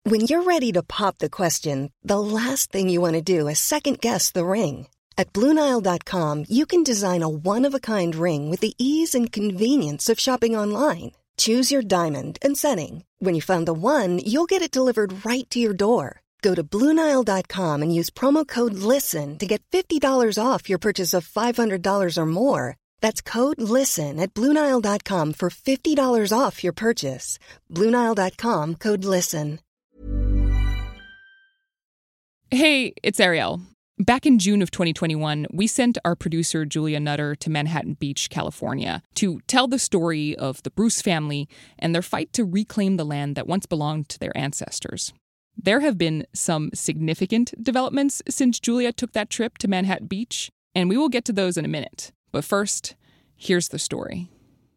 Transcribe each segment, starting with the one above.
When you're ready to pop the question, the last thing you want to do is second-guess the ring. At BlueNile.com, you can design a one-of-a-kind ring with the ease and convenience of shopping online. Choose your diamond and setting. When you find the one, you'll get it delivered right to your door. Go to BlueNile.com and use promo code LISTEN to get $50 off your purchase of $500 or more. That's code LISTEN at BlueNile.com for $50 off your purchase. BlueNile.com, code LISTEN. Hey, it's Ariel. Back in June of 2021, we sent our producer Julia Nutter to Manhattan Beach, California, to tell the story of the Bruce family and their fight to reclaim the land that once belonged to their ancestors. There have been some significant developments since Julia took that trip to Manhattan Beach, and we will get to those in a minute. But first, here's the story.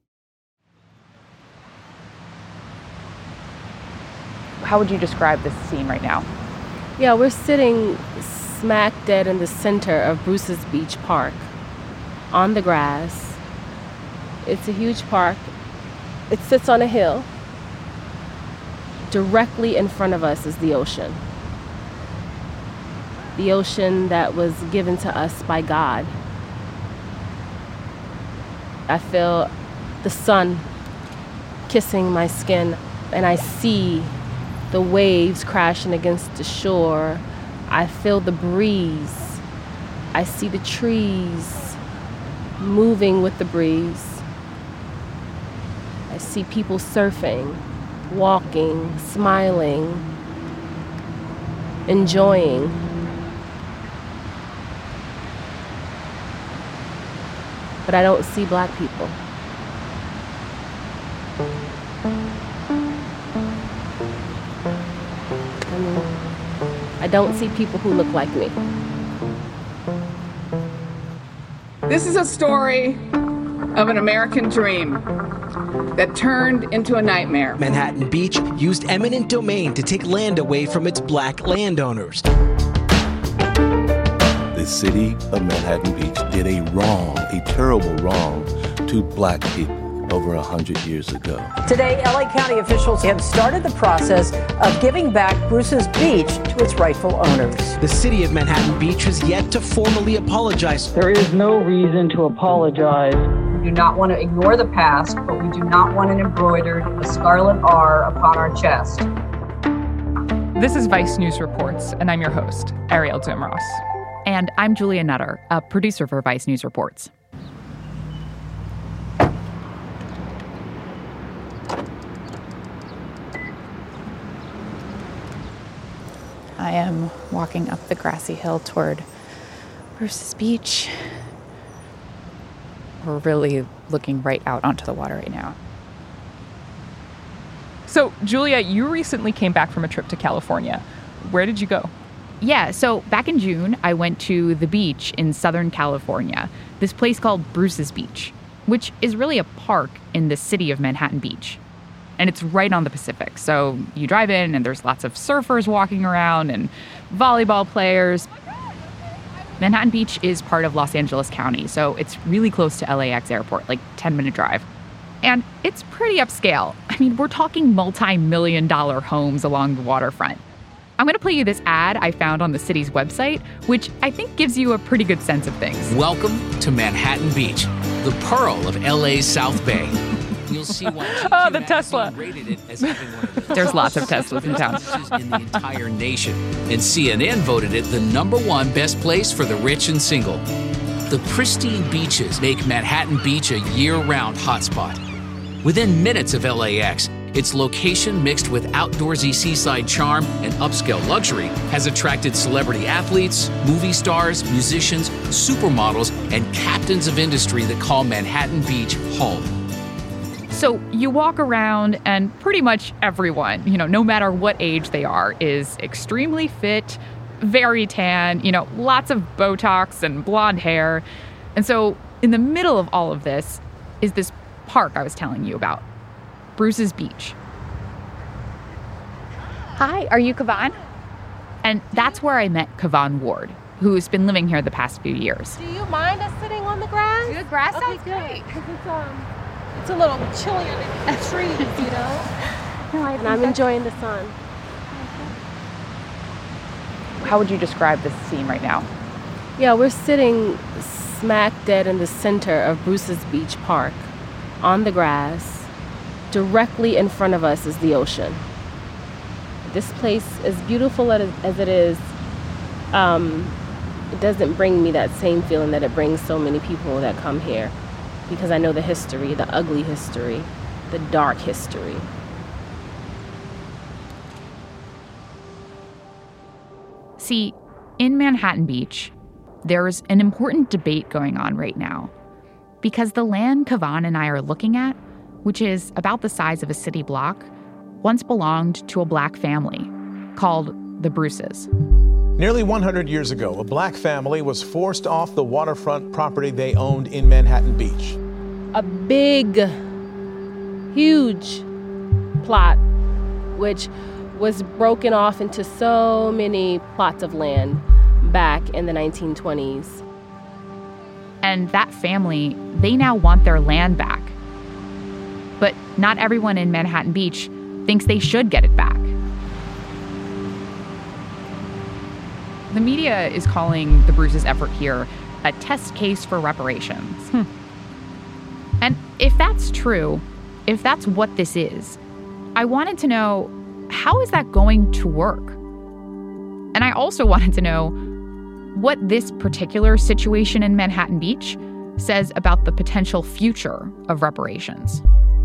How would you describe this scene right now? Yeah, we're sitting smack dead in the center of Bruce's Beach Park, on the grass. It's a huge park. It sits on a hill. Directly in front of us is the ocean. The ocean that was given to us by God. I feel the sun kissing my skin, and I see the waves crashing against the shore. I feel the breeze. I see the trees moving with the breeze. I see people surfing, walking, smiling, enjoying. But I don't see Black people. I don't see people who look like me. This is a story of an American dream that turned into a nightmare. Manhattan Beach used eminent domain to take land away from its Black landowners. The city of Manhattan Beach did a wrong, a terrible wrong, to Black people over 100 years ago. Today, LA County officials have started the process of giving back Bruce's Beach to its rightful owners. The city of Manhattan Beach has yet to formally apologize. There is no reason to apologize. We do not want to ignore the past, but we do not want it embroidered a scarlet R upon our chest. This is Vice News Reports, and I'm your host, Ariel Zumros. And I'm Julia Nutter, a producer for Vice News Reports. I am walking up the grassy hill toward Bruce's Beach. We're really looking right out onto the water right now. So, Julia, you recently came back from a trip to California. Where did you go? Yeah, so back in June, I went to the beach in Southern California, this place called Bruce's Beach, which is really a park in the city of Manhattan Beach. And it's right on the Pacific. So you drive in and there's lots of surfers walking around and volleyball players. Manhattan Beach is part of Los Angeles County, so it's really close to LAX airport, like 10-minute drive. And it's pretty upscale. I mean, we're talking multi-million-dollar homes along the waterfront. I'm going to play you this ad I found on the city's website, which I think gives you a pretty good sense of things. Welcome to Manhattan Beach, the pearl of LA's South Bay. You'll see why oh, the Tesla. Rated it as having one of the There's lots of Teslas in town. In the entire nation. And CNN voted it the #1 best place for the rich and single. The pristine beaches make Manhattan Beach a year-round hotspot. Within minutes of LAX, its location mixed with outdoorsy seaside charm and upscale luxury has attracted celebrity athletes, movie stars, musicians, supermodels, and captains of industry that call Manhattan Beach home. So you walk around and pretty much everyone, no matter what age they are, is extremely fit, very tan, lots of Botox and blonde hair. And so in the middle of all of this is this park I was telling you about, Bruce's Beach. Hi, are you Kavan? And that's where I met Kavan Ward, who's been living here the past few years. Do you mind us sitting on the grass? The grass sounds great. It's a little chilly under the trees, No, and I'm enjoying the sun. how would you describe this scene right now? Yeah, we're sitting smack dead in the center of Bruce's Beach Park on the grass. Directly in front of us is the ocean. This place, as beautiful as it is, it doesn't bring me that same feeling that it brings so many people that come here, because I know the history, the ugly history, the dark history. See, in Manhattan Beach, there's an important debate going on right now, because the land Kavan and I are looking at, which is about the size of a city block, once belonged to a black family called the Bruces. Nearly 100 years ago, a black family was forced off the waterfront property they owned in Manhattan Beach. A big, huge plot, which was broken off into so many plots of land back in the 1920s. And that family, they now want their land back. But not everyone in Manhattan Beach thinks they should get it back. The media is calling the Bruces' effort here a test case for reparations. And if that's true, if that's what this is, I wanted to know, how is that going to work? And I also wanted to know what this particular situation in Manhattan Beach says about the potential future of reparations.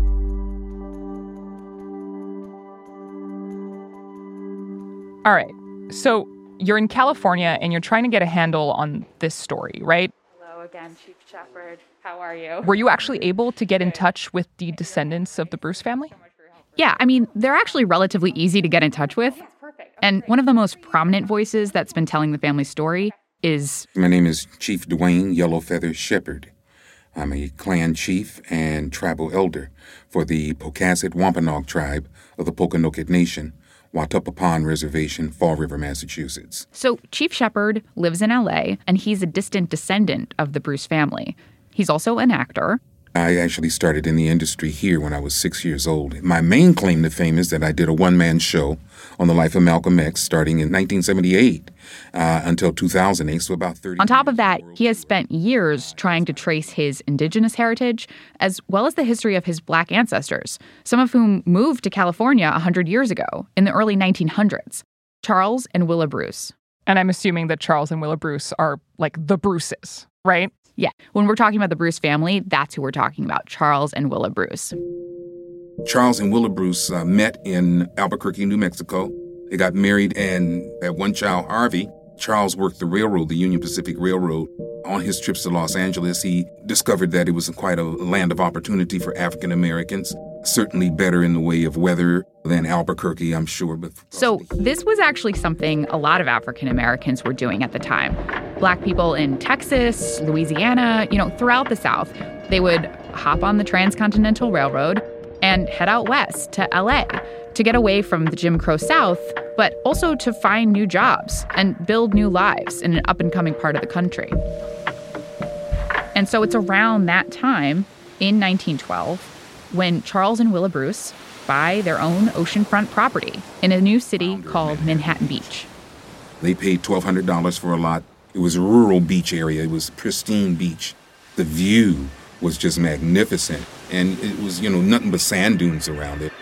All right, so you're in California and you're trying to get a handle on this story, right? Hello again, Chief Shepard. How are you? Were you actually able to get in touch with the descendants of the Bruce family? Yeah, I mean, they're actually relatively easy to get in touch with. And one of the most prominent voices that's been telling the family story is... My name is Chief Dwayne Yellowfeather Shepard. I'm a clan chief and tribal elder for the Pocasset Wampanoag tribe of the Pokanoket Nation, Watuppa Pond Reservation, Fall River, Massachusetts. So Chief Shepard lives in L.A., and he's a distant descendant of the Bruce family. He's also an actor. I actually started in the industry here when I was 6 years old. My main claim to fame is that I did a one-man show on the life of Malcolm X starting in 1978 until 2008, so about 30 On top of that, he has spent years trying to trace his indigenous heritage, as well as the history of his black ancestors, some of whom moved to California 100 years ago, in the early 1900s. Charles and Willa Bruce. And I'm assuming that Charles and Willa Bruce are like the Bruces, right? Yeah. When we're talking about the Bruce family, that's who we're talking about, Charles and Willa Bruce. Charles and Willa Bruce met in Albuquerque, New Mexico. They got married and had one child, Harvey. Charles worked the railroad, the Union Pacific Railroad. On his trips to Los Angeles, he discovered that it was quite a land of opportunity for African Americans. Certainly better in the way of weather than Albuquerque, I'm sure. So this was actually something a lot of African Americans were doing at the time. Black people in Texas, Louisiana, throughout the South, they would hop on the Transcontinental Railroad and head out west to LA to get away from the Jim Crow South, but also to find new jobs and build new lives in an up-and-coming part of the country. And so it's around that time, in 1912, when Charles and Willa Bruce buy their own oceanfront property in a new city called Manhattan Beach. They paid $1,200 for a lot. It was a rural beach area. It was a pristine beach. The view was just magnificent. And it was, nothing but sand dunes around it.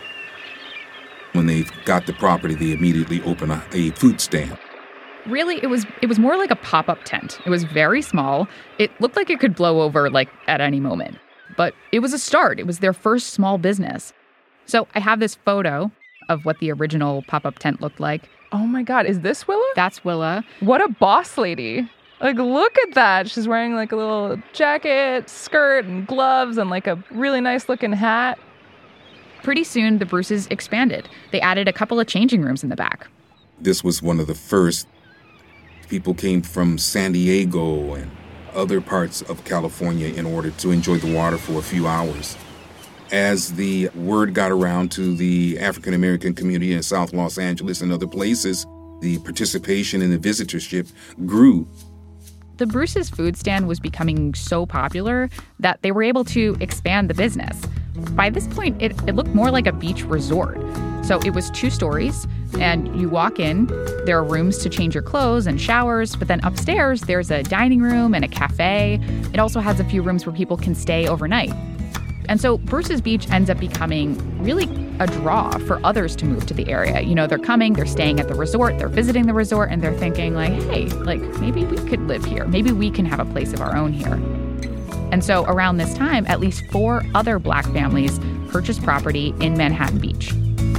When they got the property, they immediately opened a food stand. Really, it was more like a pop-up tent. It was very small. It looked like it could blow over, at any moment. But it was a start. It was their first small business. So I have this photo of what the original pop-up tent looked like. Oh my God, is this Willa? That's Willa. What a boss lady. Look at that. She's wearing a little jacket, skirt, and gloves, and a really nice looking hat. Pretty soon, the Bruces expanded. They added a couple of changing rooms in the back. This was one of the first. People came from San Diego and other parts of California in order to enjoy the water for a few hours. As the word got around to the African American community in South Los Angeles and other places, the participation in the visitorship grew. The Bruce's food stand was becoming so popular that they were able to expand the business. By this point, it looked more like a beach resort. So it was 2 stories, and you walk in, there are rooms to change your clothes and showers, but then upstairs there's a dining room and a cafe. It also has a few rooms where people can stay overnight. And so Bruce's Beach ends up becoming really a draw for others to move to the area. You know, they're coming, they're staying at the resort, they're visiting the resort, and they're thinking like, hey, like maybe we could live here. Maybe we can have a place of our own here. And so around this time, at least 4 other Black families purchased property in Manhattan Beach.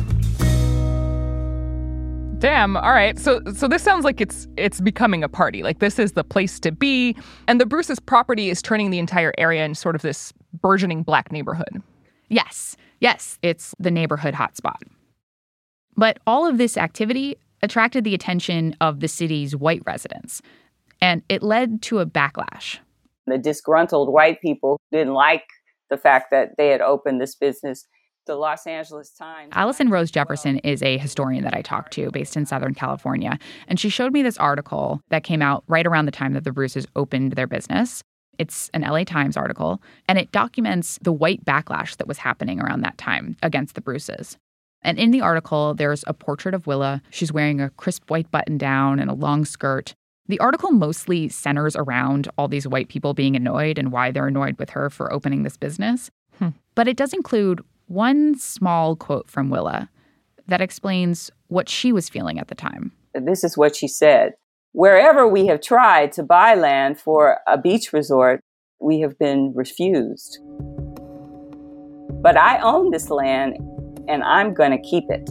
Damn. All right. So this sounds like it's becoming a party. Like this is the place to be. And the Bruce's property is turning the entire area into sort of this burgeoning Black neighborhood. Yes, it's the neighborhood hotspot. But all of this activity attracted the attention of the city's white residents, and it led to a backlash. The disgruntled white people didn't like the fact that they had opened this business. The Los Angeles Times. Allison Rose Jefferson is a historian that I talked to based in Southern California, and she showed me this article that came out right around the time that the Bruces opened their business. It's an LA Times article, and it documents the white backlash that was happening around that time against the Bruces. And in the article, there's a portrait of Willa. She's wearing a crisp white button-down and a long skirt. The article mostly centers around all these white people being annoyed and why they're annoyed with her for opening this business. But it does include one small quote from Willa that explains what she was feeling at the time. This is what she said. Wherever we have tried to buy land for a beach resort, we have been refused. But I own this land and I'm going to keep it.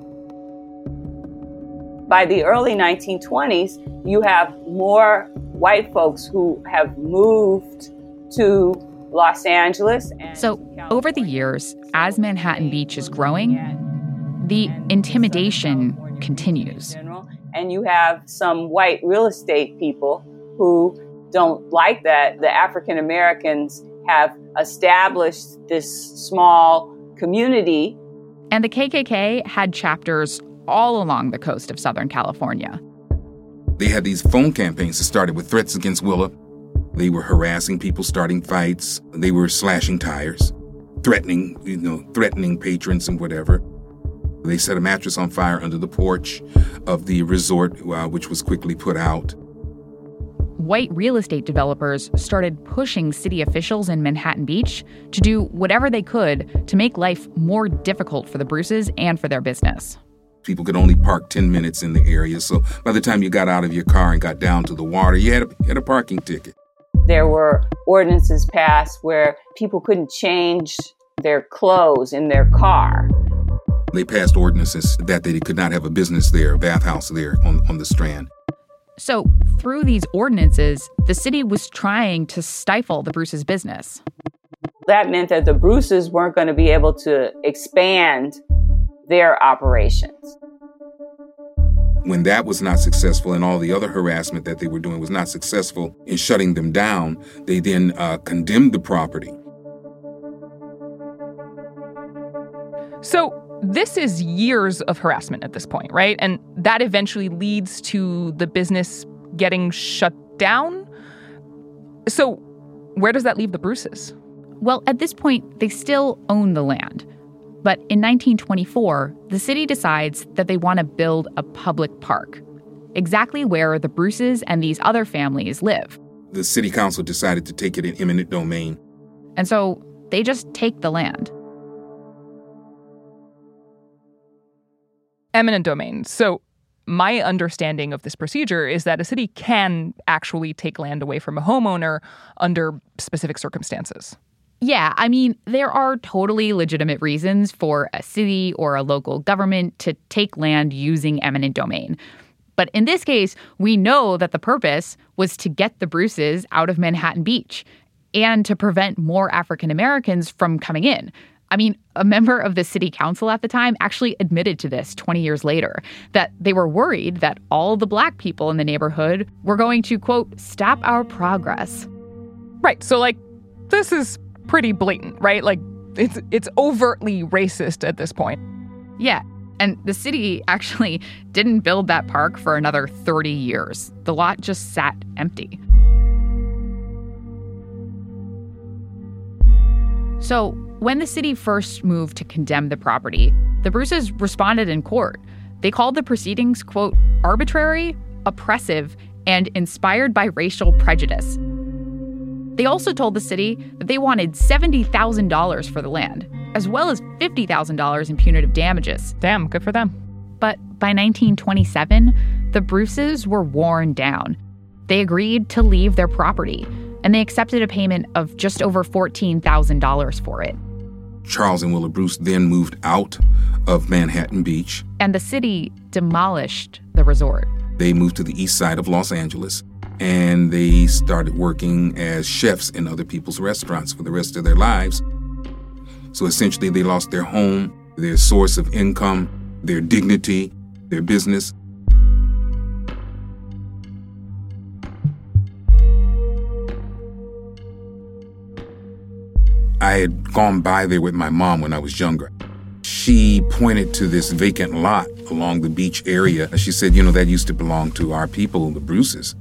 By the early 1920s, you have more white folks who have moved to Los Angeles. So over the years, as Manhattan Beach is growing, the intimidation continues. And you have some white real estate people who don't like that the African Americans have established this small community. And the KKK had chapters all along the coast of Southern California. They had these phone campaigns that started with threats against Willa. They were harassing people, starting fights. They were slashing tires, threatening patrons and whatever. They set a mattress on fire under the porch of the resort, which was quickly put out. White real estate developers started pushing city officials in Manhattan Beach to do whatever they could to make life more difficult for the Bruces and for their business. People could only park 10 minutes in the area, so by the time you got out of your car and got down to the water, you had a parking ticket. There were ordinances passed where people couldn't change their clothes in their car. They passed ordinances that they could not have a business there, a bathhouse there on the Strand. So through these ordinances, the city was trying to stifle the Bruces' business. That meant that the Bruces weren't going to be able to expand their operations. When that was not successful and all the other harassment that they were doing was not successful in shutting them down, they then condemned the property. So this is years of harassment at this point, right? And that eventually leads to the business getting shut down. So where does that leave the Bruces? Well, at this point, they still own the land. But in 1924, the city decides that they want to build a public park, exactly where the Bruces and these other families live. The city council decided to take it in eminent domain. And so they just take the land. Eminent domain. So my understanding of this procedure is that a city can actually take land away from a homeowner under specific circumstances. Yeah, I mean, there are totally legitimate reasons for a city or a local government to take land using eminent domain. But in this case, we know that the purpose was to get the Bruces out of Manhattan Beach and to prevent more African Americans from coming in. I mean, a member of the city council at the time actually admitted to this 20 years later, that they were worried that all the Black people in the neighborhood were going to, quote, stop our progress. Right. So, like, this is pretty blatant, right? Like, it's overtly racist at this point. Yeah. And the city actually didn't build that park for another 30 years. The lot just sat empty. So When the city first moved to condemn the property, the Bruces responded in court. They called the proceedings, quote, arbitrary, oppressive, and inspired by racial prejudice. They also told the city that they wanted $70,000 for the land, as well as $50,000 in punitive damages. Damn, good for them. But by 1927, the Bruces were worn down. They agreed to leave their property, and they accepted a payment of just over $14,000 for it. Charles and Willa Bruce then moved out of Manhattan Beach. And the city demolished the resort. They moved to the east side of Los Angeles, and they started working as chefs in other people's restaurants for the rest of their lives. So essentially, they lost their home, their source of income, their dignity, their business. I had gone by there with my mom when I was younger. She pointed to this vacant lot along the beach area. She said, that used to belong to our people, the Bruces.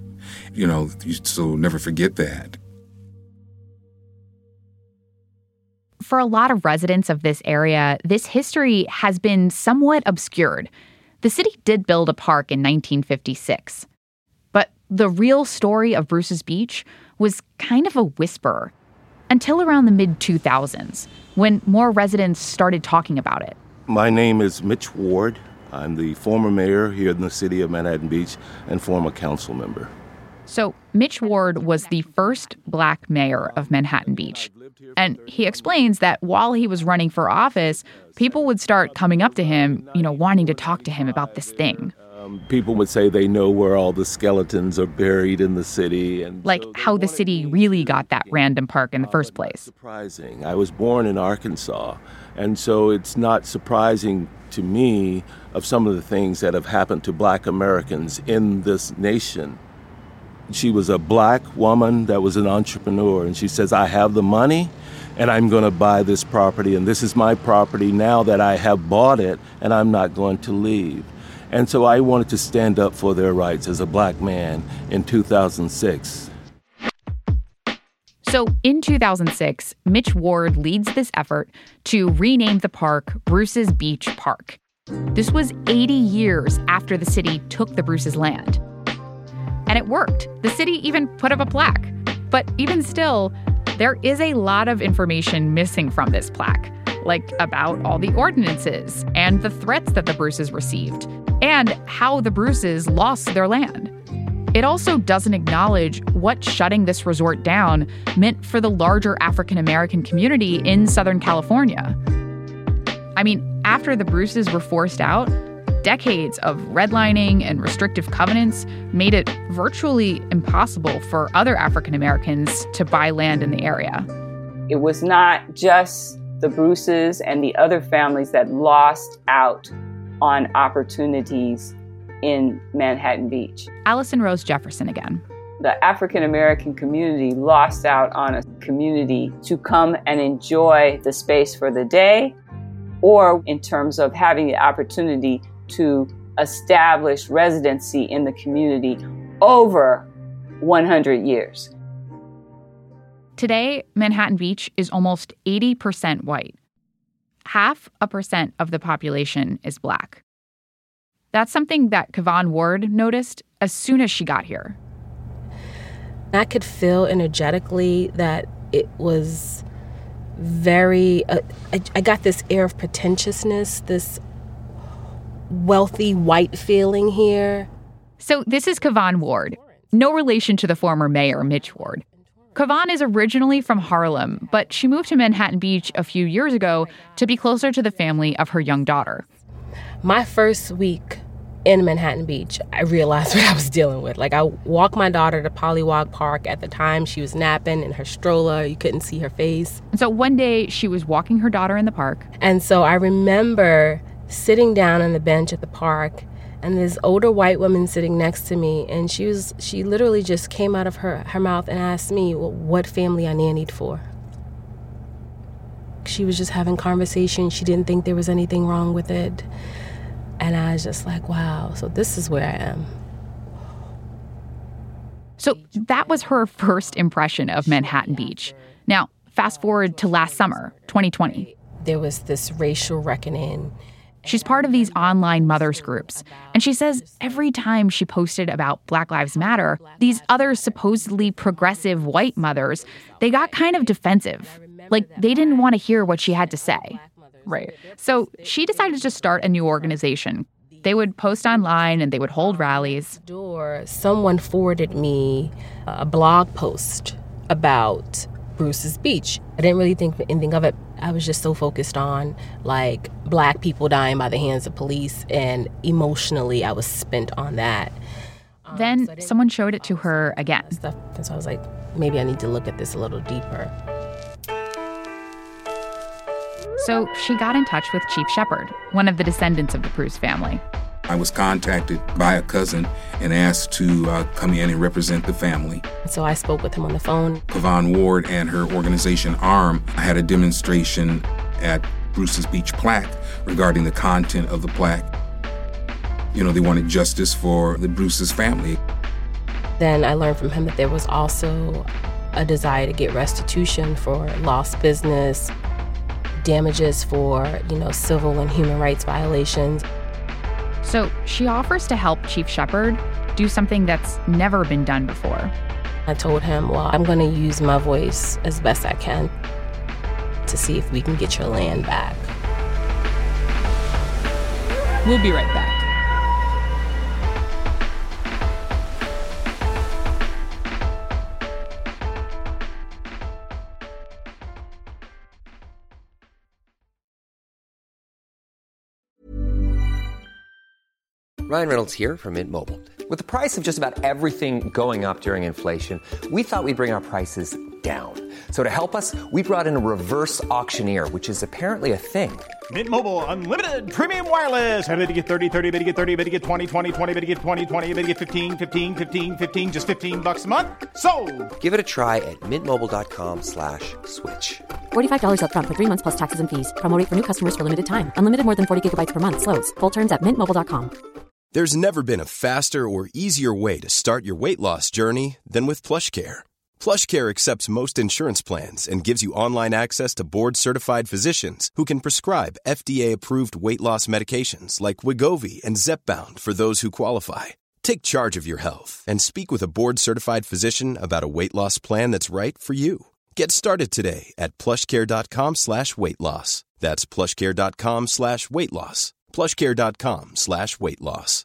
So never forget that. For a lot of residents of this area, this history has been somewhat obscured. The city did build a park in 1956. But the real story of Bruce's Beach was kind of a whisper until around the mid-2000s, when more residents started talking about it. My name is Mitch Ward. I'm the former mayor here in the city of Manhattan Beach and former council member. So Mitch Ward was the first Black mayor of Manhattan Beach. And he explains that while he was running for office, people would start coming up to him, wanting to talk to him about this thing. People would say they know where all the skeletons are buried in the city. And like how the city really got that random park in the first place. Surprising. I was born in Arkansas, and so it's not surprising to me of some of the things that have happened to Black Americans in this nation. She was a Black woman that was an entrepreneur, and she says, I have the money, and I'm going to buy this property, and this is my property now that I have bought it, and I'm not going to leave. And so I wanted to stand up for their rights as a Black man in 2006. So in 2006, Mitch Ward leads this effort to rename the park Bruce's Beach Park. This was 80 years after the city took the Bruce's land. And it worked. The city even put up a plaque. But even still, there is a lot of information missing from this plaque, like about all the ordinances and the threats that the Bruces received, and how the Bruces lost their land. It also doesn't acknowledge what shutting this resort down meant for the larger African-American community in Southern California. I mean, after the Bruces were forced out, decades of redlining and restrictive covenants made it virtually impossible for other African-Americans to buy land in the area. It was not just the Bruces and the other families that lost out on opportunities in Manhattan Beach. Allison Rose Jefferson again. The African-American community lost out on a community to come and enjoy the space for the day, or in terms of having the opportunity to establish residency in the community over 100 years. Today, Manhattan Beach is almost 80% white. 0.5% of the population is Black. That's something that Kevon Ward noticed as soon as she got here. I could feel energetically that it was very, I got this air of pretentiousness, this wealthy white feeling here. So this is Kevon Ward, no relation to the former mayor, Mitch Ward. Kevon is originally from Harlem, but she moved to Manhattan Beach a few years ago to be closer to the family of her young daughter. My first week in Manhattan Beach, I realized what I was dealing with. Like, I walked my daughter to Pollywog Park. At the time, she was napping in her stroller. You couldn't see her face. And so one day, she was walking her daughter in the park. And so I remember sitting down on the bench at the park, and this older white woman sitting next to me, and she literally just came out of her mouth and asked me, well, what family I nannied for. She was just having conversation. She didn't think there was anything wrong with it. And I was just like, wow, so this is where I am. So that was her first impression of Manhattan Beach. Now, fast forward to last summer, 2020. There was this racial reckoning. She's part of these online mothers groups, and she says every time she posted about Black Lives Matter, these other supposedly progressive white mothers, they got kind of defensive. Like, they didn't want to hear what she had to say. Right. So she decided to start a new organization. They would post online and they would hold rallies. Someone forwarded me a blog post about Bruce's Beach. I didn't really think anything of it. I was just so focused on, like, Black people dying by the hands of police, and emotionally I was spent on that. Then someone showed it to her again. And so I was like, maybe I need to look at this a little deeper. So she got in touch with Chief Shepard, one of the descendants of the Bruce family. I was contacted by a cousin and asked to come in and represent the family. So I spoke with him on the phone. Kevon Ward and her organization ARM had a demonstration at Bruce's Beach plaque regarding the content of the plaque. You know, they wanted justice for the Bruce's family. Then I learned from him that there was also a desire to get restitution for lost business, damages for, civil and human rights violations. So she offers to help Chief Shepard do something that's never been done before. I told him, well, I'm going to use my voice as best I can to see if we can get your land back. We'll be right back. Ryan Reynolds here from Mint Mobile. With the price of just about everything going up during inflation, we thought we'd bring our prices down. So to help us, we brought in a reverse auctioneer, which is apparently a thing. Mint Mobile Unlimited Premium Wireless. How to get 30, 30, bit to get 30, bit to get 20, 20, 20, bit to get 20, 20, bit to get 15, 15, 15, 15, just $15 a month? Sold! Give it a try at mintmobile.com/switch. $45 up front for 3 months plus taxes and fees. Promo rate for new customers for limited time. Unlimited more than 40 gigabytes per month. Slows full terms at mintmobile.com. There's never been a faster or easier way to start your weight loss journey than with PlushCare. PlushCare accepts most insurance plans and gives you online access to board-certified physicians who can prescribe FDA-approved weight loss medications like Wegovy and Zepbound for those who qualify. Take charge of your health and speak with a board-certified physician about a weight loss plan that's right for you. Get started today at plushcare.com/weight-loss. That's plushcare.com/weight-loss. plushcare.com/weight-loss.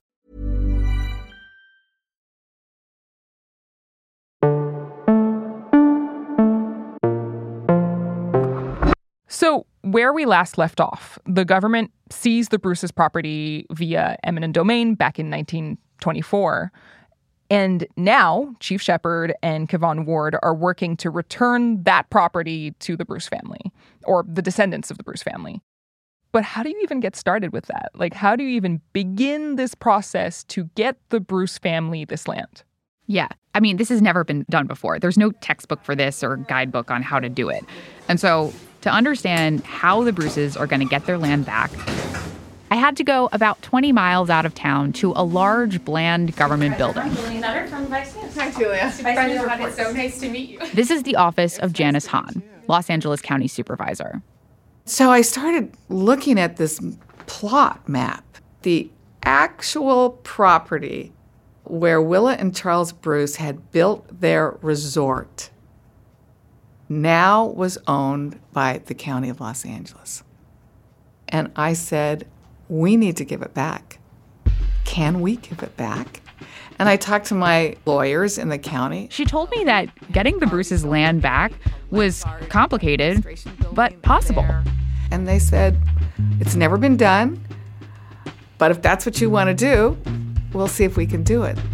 So where we last left off, the government seized the Bruce's property via eminent domain back in 1924. And now Chief Shepard and Kevon Ward are working to return that property to the Bruce family, or the descendants of the Bruce family. But how do you even get started with that? Like, how do you even begin this process to get the Bruce family this land? Yeah. I mean, this has never been done before. There's no textbook for this or guidebook on how to do it. And so to understand how the Bruces are going to get their land back, I had to go about 20 miles out of town to a large, bland government building. Hi, Julia. It's so nice to meet you. This is the office of Janice Hahn, Los Angeles County Supervisor. So I started looking at this plot map. The actual property where Willa and Charles Bruce had built their resort now was owned by the County of Los Angeles. And I said, we need to give it back. Can we give it back? And I talked to my lawyers in the county. She told me that getting the Bruce's land back was complicated, but possible. And they said, it's never been done, but if that's what you want to do, we'll see if we can do it.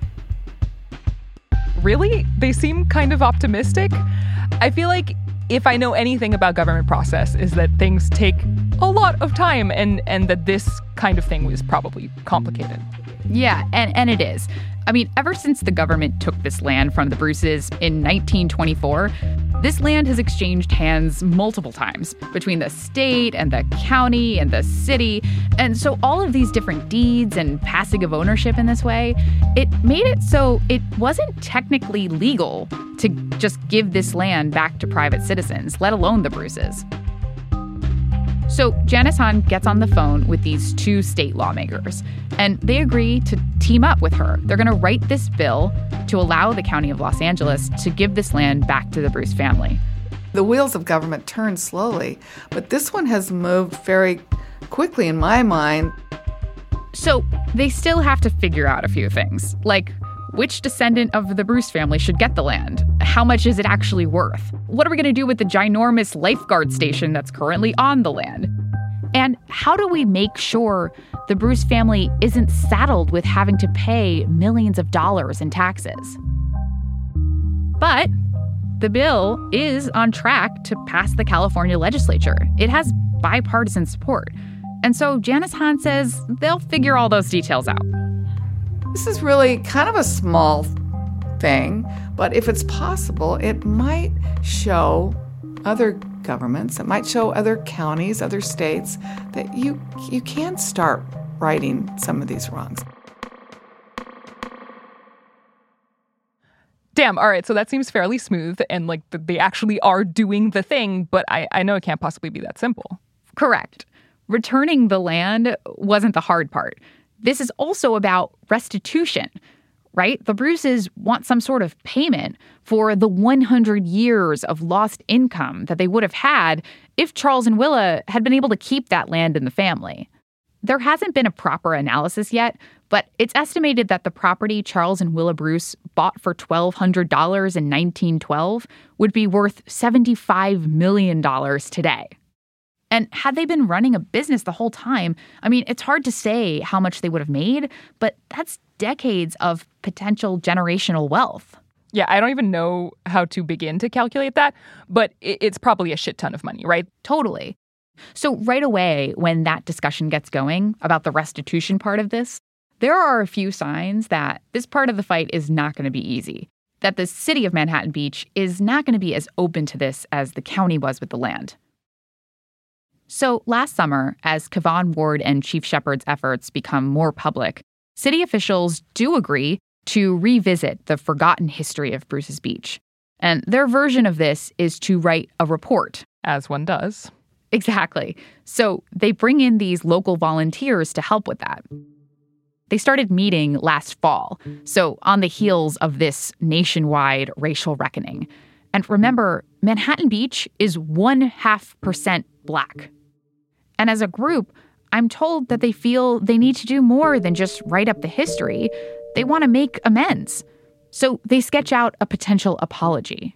Really? They seem kind of optimistic. I feel like if I know anything about government process is that things take a lot of time and that this kind of thing was probably complicated. Yeah, and it is. I mean, ever since the government took this land from the Bruces in 1924, This land has exchanged hands multiple times between the state and the county and the city. And so all of these different deeds and passing of ownership in this way, it made it so it wasn't technically legal to just give this land back to private citizens, let alone the Bruces. So Janice Hahn gets on the phone with these two state lawmakers, and they agree to team up with her. They're going to write this bill to allow the County of Los Angeles to give this land back to the Bruce family. The wheels of government turn slowly, but this one has moved very quickly in my mind. So they still have to figure out a few things, like which descendant of the Bruce family should get the land? How much is it actually worth? What are we going to do with the ginormous lifeguard station that's currently on the land? And how do we make sure the Bruce family isn't saddled with having to pay millions of dollars in taxes? But the bill is on track to pass the California legislature. It has bipartisan support. And so Janice Hahn says they'll figure all those details out. This is really kind of a small thing, but if it's possible, it might show other governments, it might show other counties, other states, that you can start righting some of these wrongs. Damn, all right, so that seems fairly smooth, and like they actually are doing the thing, but I know it can't possibly be that simple. Correct. Returning the land wasn't the hard part. This is also about restitution, right? The Bruces want some sort of payment for the 100 years of lost income that they would have had if Charles and Willa had been able to keep that land in the family. There hasn't been a proper analysis yet, but it's estimated that the property Charles and Willa Bruce bought for $1,200 in 1912 would be worth $75 million today. And had they been running a business the whole time, I mean, it's hard to say how much they would have made, but that's decades of potential generational wealth. Yeah, I don't even know how to begin to calculate that, but it's probably a shit ton of money, right? Totally. So right away, when that discussion gets going about the restitution part of this, there are a few signs that this part of the fight is not going to be easy, that the city of Manhattan Beach is not going to be as open to this as the county was with the land. So last summer, as Kevon Ward and Chief Shepard's efforts become more public, city officials do agree to revisit the forgotten history of Bruce's Beach. And their version of this is to write a report. As one does. Exactly. So they bring in these local volunteers to help with that. They started meeting last fall, so on the heels of this nationwide racial reckoning. And remember, Manhattan Beach is 0.5% Black. And as a group, I'm told that they feel they need to do more than just write up the history. They want to make amends. So they sketch out a potential apology.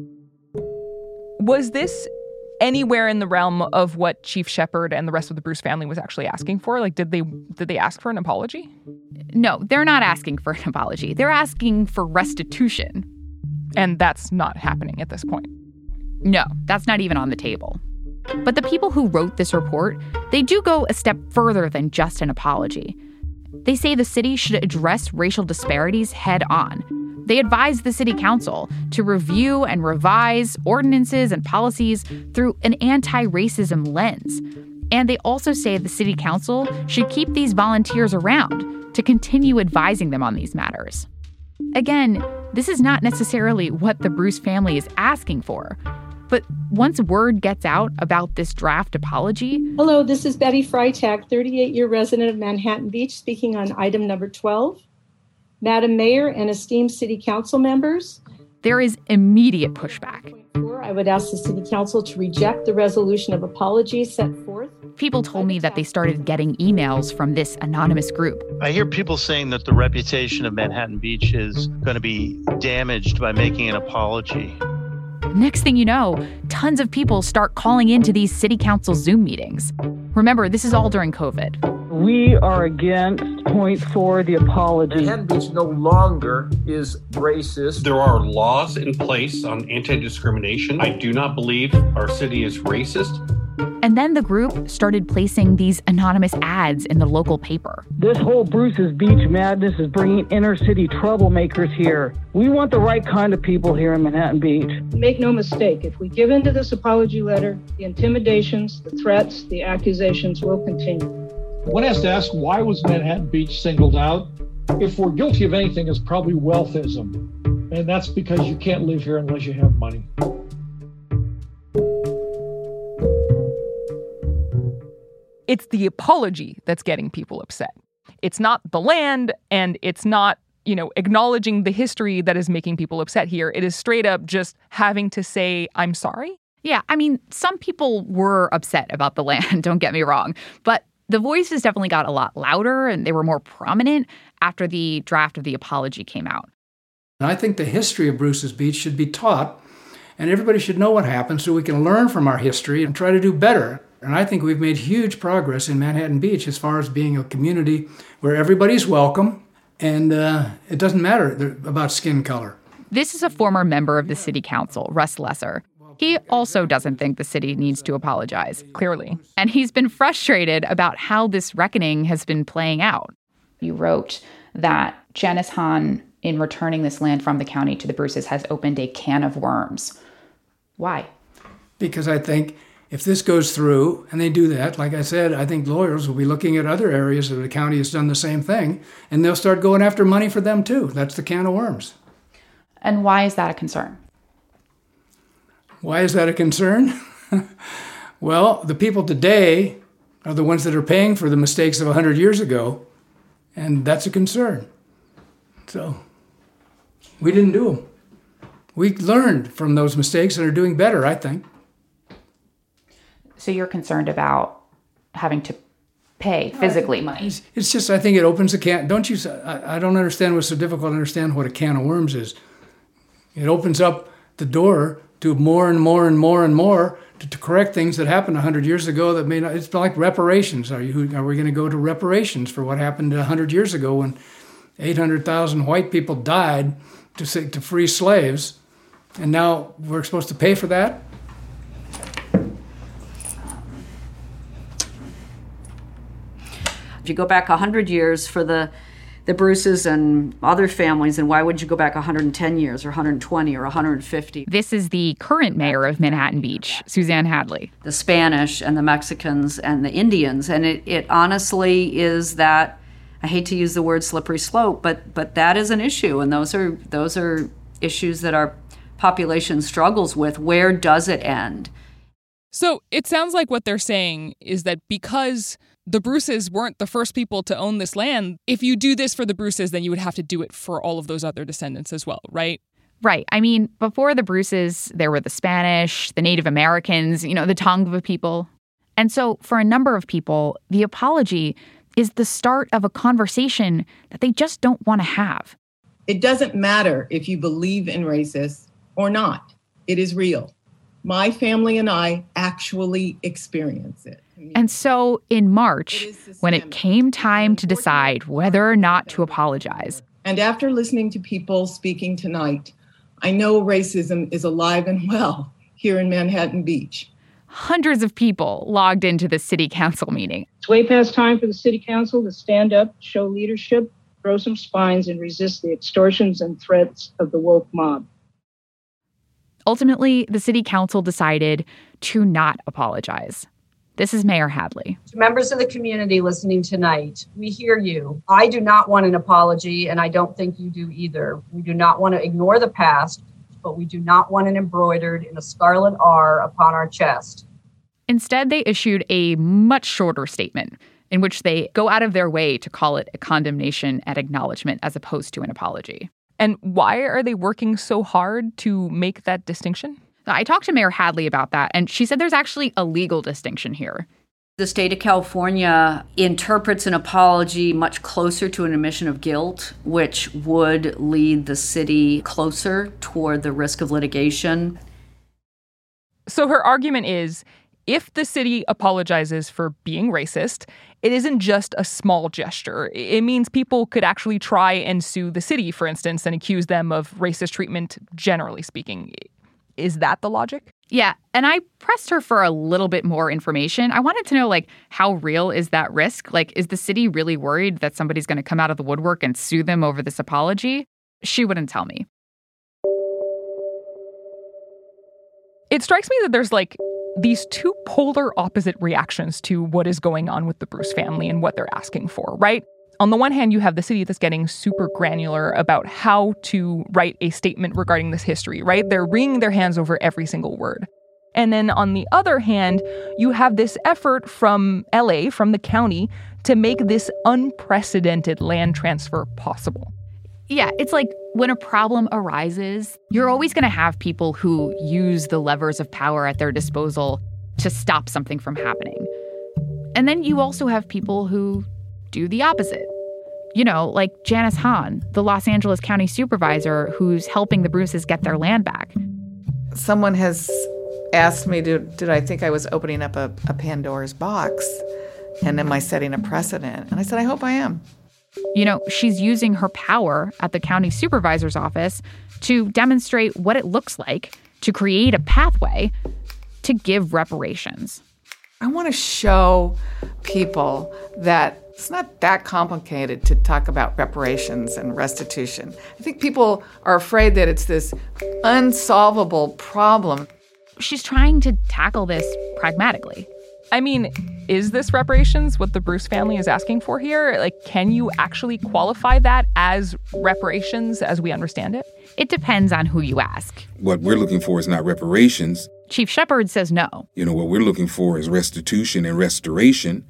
Was this anywhere in the realm of what Chief Shepard and the rest of the Bruce family was actually asking for? Like, did they ask for an apology? No, they're not asking for an apology. They're asking for restitution. And that's not happening at this point. No, that's not even on the table. But the people who wrote this report, they do go a step further than just an apology. They say the city should address racial disparities head on. They advise the city council to review and revise ordinances and policies through an anti-racism lens. And they also say the city council should keep these volunteers around to continue advising them on these matters. Again, this is not necessarily what the Bruce family is asking for. But once word gets out about this draft apology... Hello, this is Betty Freitag, 38-year resident of Manhattan Beach, speaking on item number 12. Madam Mayor and esteemed city council members... There is immediate pushback. I would ask the city council to reject the resolution of apology set forth. People told me that they started getting emails from this anonymous group. I hear people saying that the reputation of Manhattan Beach is going to be damaged by making an apology. Next thing you know, tons of people start calling into these city council Zoom meetings. Remember, this is all during COVID. We are against point for the apology. Manhattan Beach no longer is racist. There are laws in place on anti-discrimination. I do not believe our city is racist. And then the group started placing these anonymous ads in the local paper. This whole Bruce's Beach madness is bringing inner city troublemakers here. We want the right kind of people here in Manhattan Beach. Make no mistake, if we give in to this apology letter, the intimidations, the threats, the accusations will continue. One has to ask, why was Manhattan Beach singled out? If we're guilty of anything, it's probably wealthism. And that's because you can't live here unless you have money. It's the apology that's getting people upset. It's not the land, and it's not, acknowledging the history that is making people upset here. It is straight up just having to say, I'm sorry. Yeah, I mean, some people were upset about the land, don't get me wrong. But the voices definitely got a lot louder, and they were more prominent after the draft of the apology came out. I think the history of Bruce's Beach should be taught, and everybody should know what happened so we can learn from our history and try to do better. And I think we've made huge progress in Manhattan Beach as far as being a community where everybody's welcome, and it doesn't matter about skin color. This is a former member of the city council, Russ Lesser. He also doesn't think the city needs to apologize, clearly. And he's been frustrated about how this reckoning has been playing out. You wrote that Janice Hahn, in returning this land from the county to the Bruces, has opened a can of worms. Why? Because I think if this goes through and they do that, like I said, I think lawyers will be looking at other areas where the county has done the same thing, and they'll start going after money for them too. That's the can of worms. And why is that a concern? Why is that a concern? Well, the people today are the ones that are paying for the mistakes of 100 years ago, and that's a concern. So we didn't do them. We learned from those mistakes and are doing better, I think. So you're concerned about having to pay physically money? It's just, I think it opens a can. Don't you? I don't understand what's so difficult to understand what a can of worms is. It opens up the door to more and more and more and more to correct things that happened 100 years ago that may not. It's like reparations. Are we going to go to reparations for what happened 100 years ago when 800,000 white people died to free slaves, and now we're supposed to pay for that? If you go back 100 years for the Bruces and other families, and why would you go back 110 years or 120 or 150? This is the current mayor of Manhattan Beach, Suzanne Hadley. The Spanish and the Mexicans and the Indians, and it honestly is that, I hate to use the word slippery slope, but that is an issue, and those are issues that our population struggles with. Where does it end? So it sounds like what they're saying is that because the Bruces weren't the first people to own this land, if you do this for the Bruces, then you would have to do it for all of those other descendants as well, right? Right. I mean, before the Bruces, there were the Spanish, the Native Americans, the Tongva people. And so for a number of people, the apology is the start of a conversation that they just don't want to have. It doesn't matter if you believe in racists or not. It is real. My family and I actually experience it. And so in March, when it came time to decide whether or not to apologize. And after listening to people speaking tonight, I know racism is alive and well here in Manhattan Beach. Hundreds of people logged into the city council meeting. It's way past time for the city council to stand up, show leadership, grow some spines, and resist the extortions and threats of the woke mob. Ultimately, the city council decided to not apologize. This is Mayor Hadley. To members of the community listening tonight, we hear you. I do not want an apology, and I don't think you do either. We do not want to ignore the past, but we do not want it embroidered in a scarlet R upon our chest. Instead, they issued a much shorter statement in which they go out of their way to call it a condemnation and acknowledgement as opposed to an apology. And why are they working so hard to make that distinction? I talked to Mayor Hadley about that, and she said there's actually a legal distinction here. The state of California interprets an apology much closer to an admission of guilt, which would lead the city closer toward the risk of litigation. So her argument is, if the city apologizes for being racist, it isn't just a small gesture. It means people could actually try and sue the city, for instance, and accuse them of racist treatment, generally speaking. Is that the logic? Yeah, and I pressed her for a little bit more information. I wanted to know, how real is that risk? Is the city really worried that somebody's going to come out of the woodwork and sue them over this apology? She wouldn't tell me. It strikes me that there's these two polar opposite reactions to what is going on with the Bruce family and what they're asking for, right? On the one hand, you have the city that's getting super granular about how to write a statement regarding this history, right? They're wringing their hands over every single word. And then on the other hand, you have this effort from LA, from the county, to make this unprecedented land transfer possible. Yeah, it's like when a problem arises, you're always going to have people who use the levers of power at their disposal to stop something from happening. And then you also have people who do the opposite. Like Janice Hahn, the Los Angeles County supervisor who's helping the Bruces get their land back. Someone has asked me, did I think I was opening up a Pandora's box? And am I setting a precedent? And I said, I hope I am. She's using her power at the county supervisor's office to demonstrate what it looks like to create a pathway to give reparations. I want to show people that it's not that complicated to talk about reparations and restitution. I think people are afraid that it's this unsolvable problem. She's trying to tackle this pragmatically. I mean, is this reparations what the Bruce family is asking for here? Can you actually qualify that as reparations as we understand it? It depends on who you ask. What we're looking for is not reparations. Chief Shepard says no. What we're looking for is restitution and restoration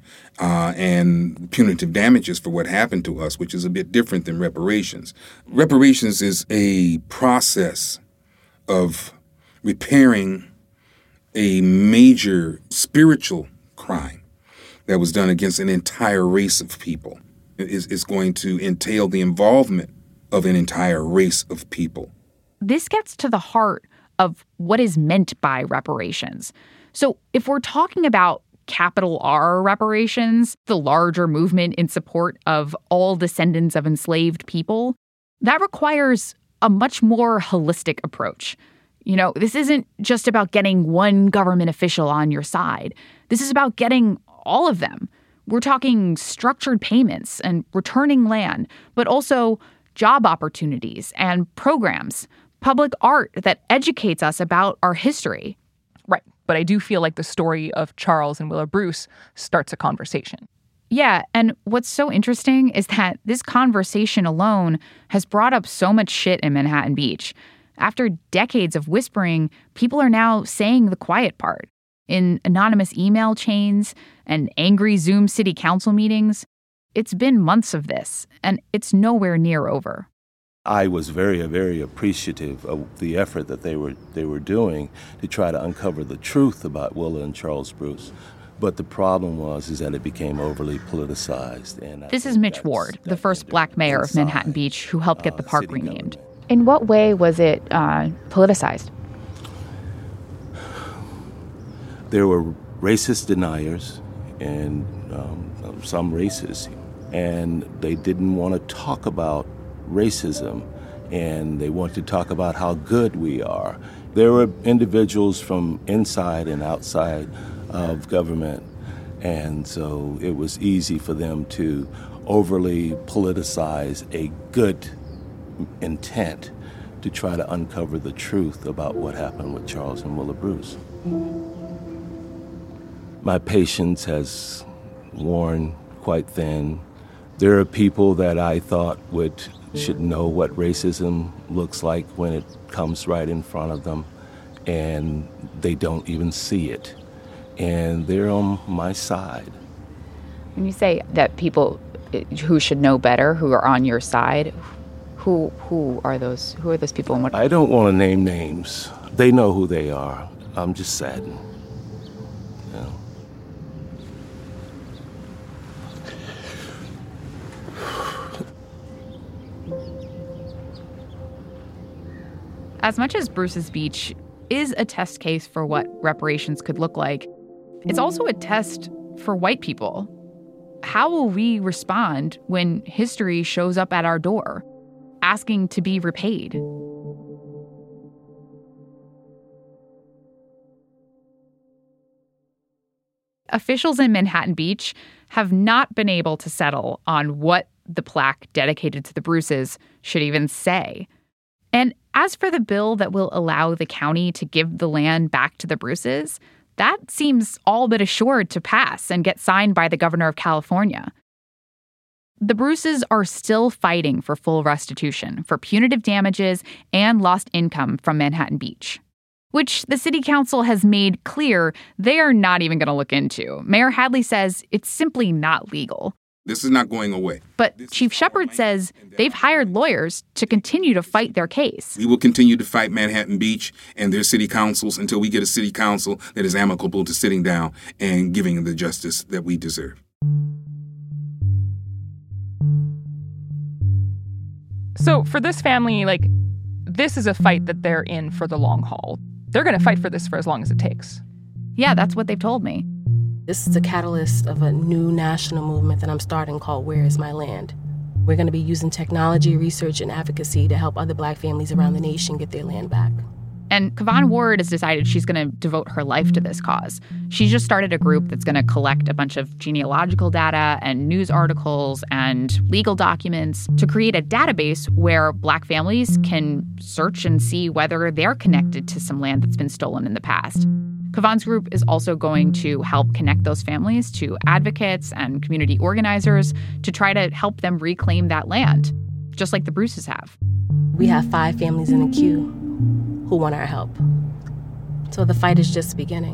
and punitive damages for what happened to us, which is a bit different than reparations. Reparations is a process of repairing a major spiritual crime that was done against an entire race of people. It's going to entail the involvement of an entire race of people. This gets to the heart of what is meant by reparations. So if we're talking about capital R reparations, the larger movement in support of all descendants of enslaved people, that requires a much more holistic approach. This isn't just about getting one government official on your side. This is about getting all of them. We're talking structured payments and returning land, but also job opportunities and programs, public art that educates us about our history. Right. But I do feel like the story of Charles and Willa Bruce starts a conversation. Yeah, and what's so interesting is that this conversation alone has brought up so much shit in Manhattan Beach. After decades of whispering, people are now saying the quiet part. In anonymous email chains and angry Zoom city council meetings, it's been months of this, and it's nowhere near over. I was very, very appreciative of the effort that they were doing to try to uncover the truth about Willa and Charles Bruce. But the problem is that it became overly politicized. And this is Mitch Ward, the first black mayor of Manhattan Beach who helped get the park renamed. In what way was it politicized? There were racist deniers and some racists, and they didn't want to talk about racism, and they wanted to talk about how good we are. There were individuals from inside and outside of government, and so it was easy for them to overly politicize a good intent to try to uncover the truth about what happened with Charles and Willa Bruce. My patience has worn quite thin. There are people that I thought should know what racism looks like when it comes right in front of them, and they don't even see it. And they're on my side. When you say that people who should know better, who are on your side, who are those? Who are those people? And what? I don't want to name names. They know who they are. I'm just saddened. Yeah. As much as Bruce's Beach is a test case for what reparations could look like, it's also a test for white people. How will we respond when history shows up at our door, asking to be repaid? officials in Manhattan Beach have not been able to settle on what the plaque dedicated to the Bruces should even say. And as for the bill that will allow the county to give the land back to the Bruces, that seems all but assured to pass and get signed by the governor of California. The Bruces are still fighting for full restitution for punitive damages and lost income from Manhattan Beach, which the city council has made clear they are not even going to look into. Mayor Hadley says it's simply not legal. This is not going away. But Chief Shepard says they've hired lawyers to continue to fight their case. We will continue to fight Manhattan Beach and their city councils until we get a city council that is amicable to sitting down and giving the justice that we deserve. So for this family, this is a fight that they're in for the long haul. They're going to fight for this for as long as it takes. Yeah, that's what they've told me. This is the catalyst of a new national movement that I'm starting called Where Is My Land? We're going to be using technology, research, and advocacy to help other Black families around the nation get their land back. And Kavon Ward has decided she's going to devote her life to this cause. She just started a group that's going to collect a bunch of genealogical data and news articles and legal documents to create a database where Black families can search and see whether they're connected to some land that's been stolen in the past. Kavon's group is also going to help connect those families to advocates and community organizers to try to help them reclaim that land, just like the Bruces have. We have 5 families in the queue who want our help. So the fight is just beginning.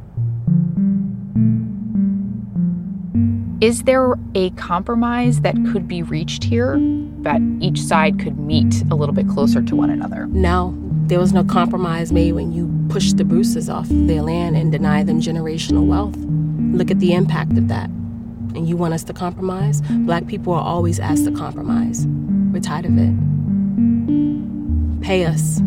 Is there a compromise that could be reached here, that each side could meet a little bit closer to one another? No, there was no compromise made when you pushed the Bruces off their land and denied them generational wealth. Look at the impact of that. And you want us to compromise? Black people are always asked to compromise. We're tired of it. Pay us.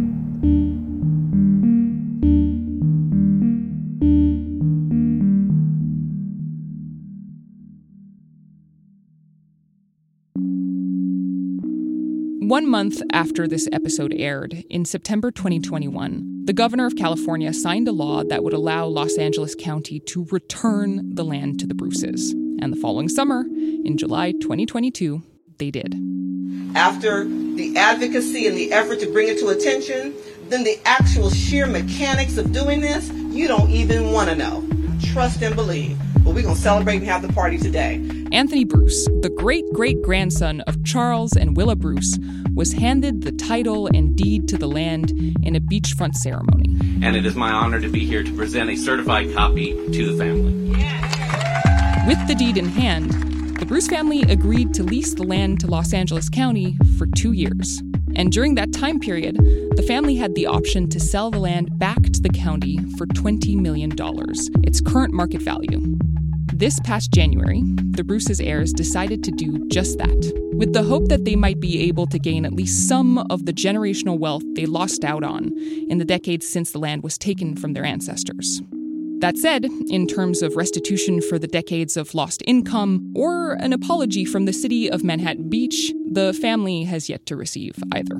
One month after this episode aired, in September 2021, the governor of California signed a law that would allow Los Angeles County to return the land to the Bruces. And the following summer, in July 2022, they did. After the advocacy and the effort to bring it to attention, then the actual sheer mechanics of doing this, you don't even want to know. Trust and believe. But we're going to celebrate and have the party today. Anthony Bruce, the great-great-grandson of Charles and Willa Bruce, was handed the title and deed to the land in a beachfront ceremony. And it is my honor to be here to present a certified copy to the family. With the deed in hand, the Bruce family agreed to lease the land to Los Angeles County for 2 years. And during that time period, the family had the option to sell the land back to the county for $20 million, its current market value. This past January, the Bruce's heirs decided to do just that, with the hope that they might be able to gain at least some of the generational wealth they lost out on in the decades since the land was taken from their ancestors. That said, in terms of restitution for the decades of lost income or an apology from the city of Manhattan Beach, the family has yet to receive either.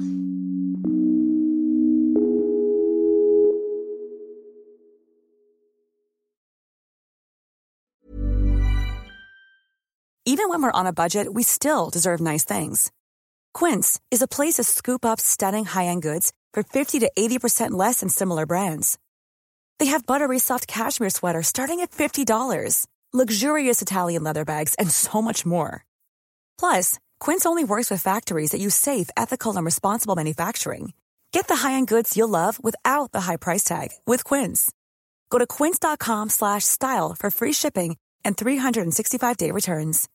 Even when we're on a budget, we still deserve nice things. Quince is a place to scoop up stunning high-end goods for 50 to 80% less than similar brands. They have buttery soft cashmere sweaters starting at $50, luxurious Italian leather bags, and so much more. Plus, Quince only works with factories that use safe, ethical, and responsible manufacturing. Get the high-end goods you'll love without the high price tag with Quince. Go to quince.com/style for free shipping and 365-day returns.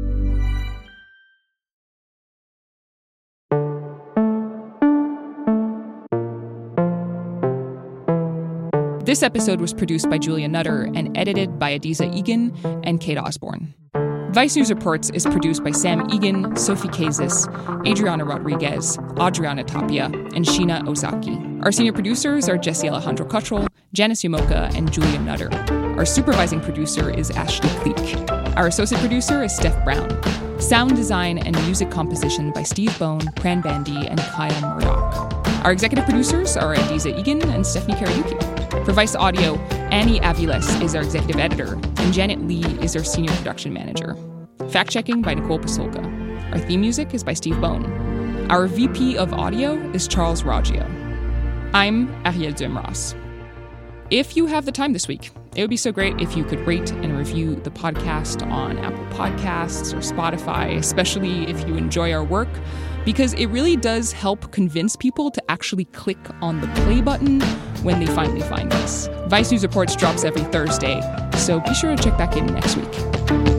This episode was produced by Julia Nutter and edited by Adiza Egan and Kate Osborne. Vice News Reports is produced by Sam Egan, Sophie Kazis, Adriana Rodriguez, Adriana Tapia, and Sheena Ozaki. Our senior producers are Jesse Alejandro Cottrell, Janice Yumoka, and Julia Nutter. Our supervising producer is Ashley Cleek. Our associate producer is Steph Brown. Sound design and music composition by Steve Bone, Pran Bandy, and Kyle Murdoch. Our executive producers are Adiza Egan and Stephanie Karaduki. For Vice Audio, Annie Aviles is our executive editor, and Janet Lee is our senior production manager. Fact-checking by Nicole Pasolka. Our theme music is by Steve Bone. Our VP of audio is Charles Raggio. I'm Ariel Duhaime-Ross. If you have the time this week, it would be so great if you could rate and review the podcast on Apple Podcasts or Spotify, especially if you enjoy our work, because it really does help convince people to actually click on the play button when they finally find us. Vice News Reports drops every Thursday, so be sure to check back in next week.